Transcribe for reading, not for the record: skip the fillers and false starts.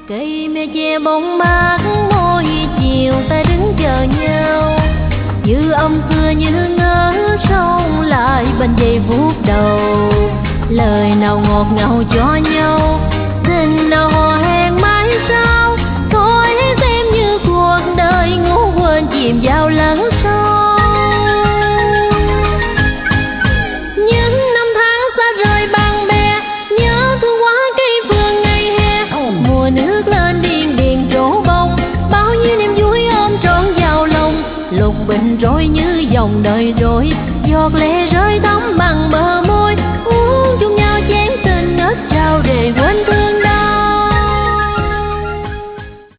Cây me che bóng mát mỗi chiều ta đứng chờ nhau, như âm xưa như ngỡ sông lại bên giây phút đầu. Lời nào ngọt ngào cho nhau, tình nào hò hẹn mãi sau. Thôi xem như cuộc đời ngủ quên chìm vào lắng sâu. Những năm tháng xa rời bạn bè, nhớ thương quá cây phương ngày hè. Mùa nước lên điên điền trổ bông, bao nhiêu niềm vui ôm trọn vào lòng. Lục bình trôi như dòng đời trôi, giọt lệ rơi thấm bằng bờ môi.